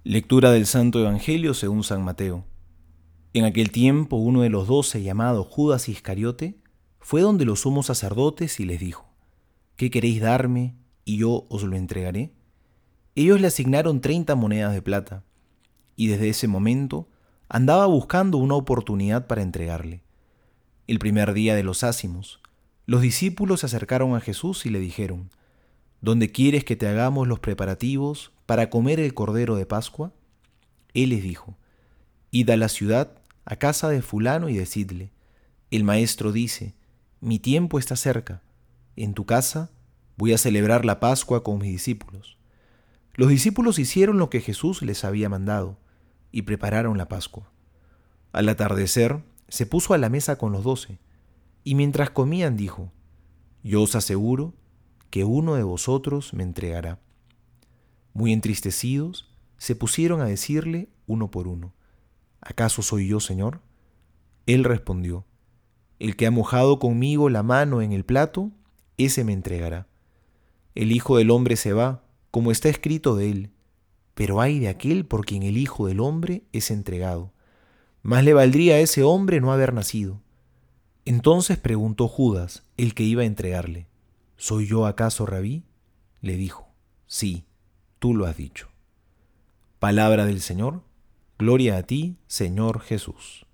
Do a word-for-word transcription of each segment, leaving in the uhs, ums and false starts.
Lectura del Santo Evangelio según San Mateo. En aquel tiempo uno de los doce, llamado Judas Iscariote, fue donde los sumos sacerdotes y les dijo: ¿Qué queréis darme y yo os lo entregaré? Ellos le asignaron treinta monedas de plata, y desde ese momento andaba buscando una oportunidad para entregarle. El primer día de los ázimos, los discípulos se acercaron a Jesús y le dijeron: ¿Dónde quieres que te hagamos los preparativos para comer el Cordero de Pascua? Él les dijo: Id a la ciudad, a casa de fulano, y decidle: el maestro dice, mi tiempo está cerca, en tu casa voy a celebrar la Pascua con mis discípulos. Los discípulos hicieron lo que Jesús les había mandado, y prepararon la Pascua. Al atardecer se puso a la mesa con los doce, y mientras comían dijo: Yo os aseguro que uno de vosotros me entregará. Muy entristecidos, se pusieron a decirle uno por uno: ¿Acaso soy yo, Señor? Él respondió: El que ha mojado conmigo la mano en el plato, ese me entregará. El Hijo del Hombre se va, como está escrito de él, pero ay de aquel por quien el Hijo del Hombre es entregado. Más le valdría a ese hombre no haber nacido. Entonces preguntó Judas, el que iba a entregarle: ¿Soy yo acaso, Rabí? Le dijo: Sí, tú lo has dicho. Palabra del Señor. Gloria a ti, Señor Jesús.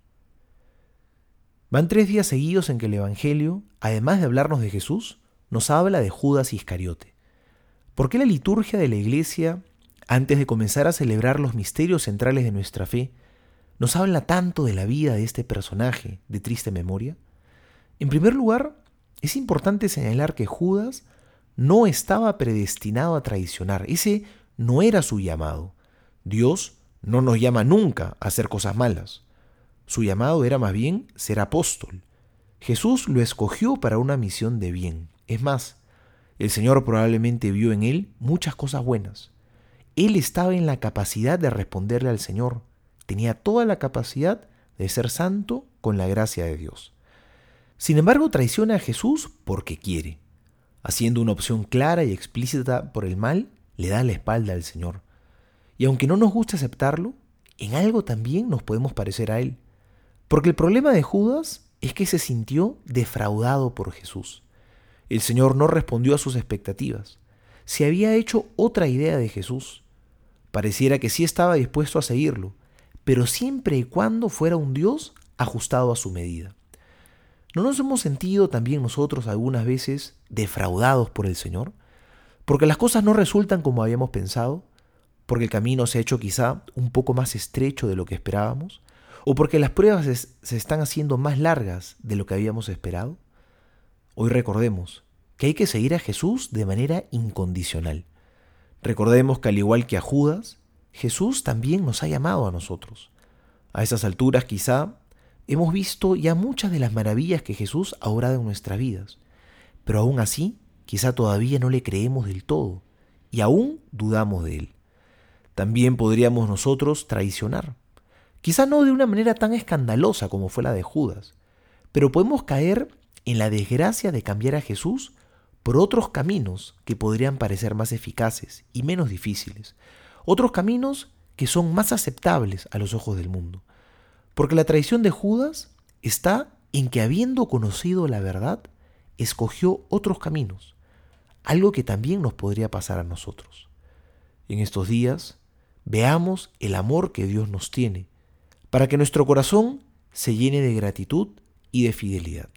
Van tres días seguidos en que el Evangelio, además de hablarnos de Jesús, nos habla de Judas Iscariote. ¿Por qué la liturgia de la Iglesia, antes de comenzar a celebrar los misterios centrales de nuestra fe, nos habla tanto de la vida de este personaje de triste memoria? En primer lugar, es importante señalar que Judas no estaba predestinado a traicionar. Ese no era su llamado. Dios no nos llama nunca a hacer cosas malas. Su llamado era más bien ser apóstol. Jesús lo escogió para una misión de bien. Es más, el Señor probablemente vio en él muchas cosas buenas. Él estaba en la capacidad de responderle al Señor. Tenía toda la capacidad de ser santo con la gracia de Dios. Sin embargo, traiciona a Jesús porque quiere. Haciendo una opción clara y explícita por el mal, le da la espalda al Señor. Y aunque no nos guste aceptarlo, en algo también nos podemos parecer a él. Porque el problema de Judas es que se sintió defraudado por Jesús. El Señor no respondió a sus expectativas. Se había hecho otra idea de Jesús. Pareciera que sí estaba dispuesto a seguirlo, pero siempre y cuando fuera un Dios ajustado a su medida. ¿No nos hemos sentido también nosotros algunas veces defraudados por el Señor? Porque las cosas no resultan como habíamos pensado, porque el camino se ha hecho quizá un poco más estrecho de lo que esperábamos, o porque las pruebas es, se están haciendo más largas de lo que habíamos esperado. Hoy recordemos que hay que seguir a Jesús de manera incondicional. Recordemos que al igual que a Judas, Jesús también nos ha llamado a nosotros. A esas alturas quizá hemos visto ya muchas de las maravillas que Jesús ha obrado en nuestras vidas, pero aún así quizá todavía no le creemos del todo y aún dudamos de él. También podríamos nosotros traicionar, quizá no de una manera tan escandalosa como fue la de Judas, pero podemos caer en la desgracia de cambiar a Jesús por otros caminos que podrían parecer más eficaces y menos difíciles, otros caminos que son más aceptables a los ojos del mundo. Porque la traición de Judas está en que, habiendo conocido la verdad, escogió otros caminos, algo que también nos podría pasar a nosotros. En estos días, veamos el amor que Dios nos tiene, para que nuestro corazón se llene de gratitud y de fidelidad.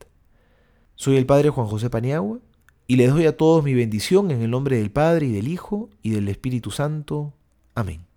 Soy el Padre Juan José Paniagua, y les doy a todos mi bendición en el nombre del Padre, y del Hijo, y del Espíritu Santo. Amén.